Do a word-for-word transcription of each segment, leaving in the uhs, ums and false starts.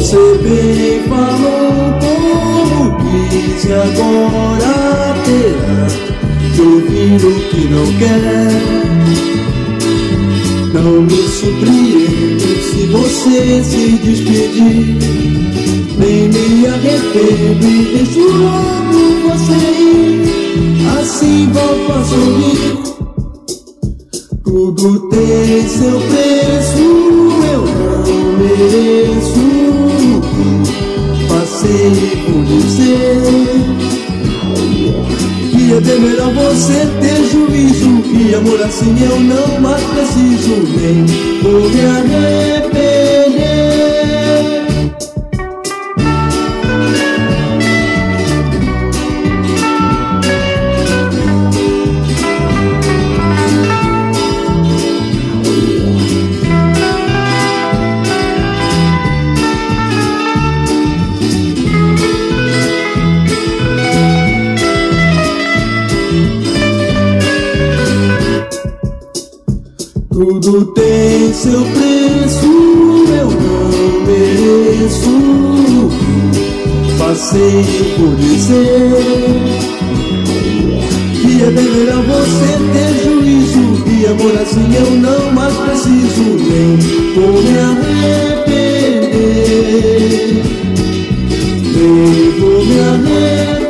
Você bem falou como quis e agora terá que ouvir o que não quer. Não me surpreendo se você se despedir, nem me arrependo e deixo logo você ir. Assim volto a sorrir. Tudo tem seu preço, eu não mereço. Passei por dizer que é bem melhor você ter juízo, e amor assim eu não mais preciso, nem vou me arrepender. Tudo tem seu preço, eu não mereço. Passei por dizer que é bem melhor você ter juízo, e amor assim eu não mais preciso, nem vou me arrepender, nem vou me arrepender.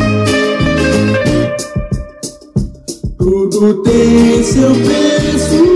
Tudo tem seu preço,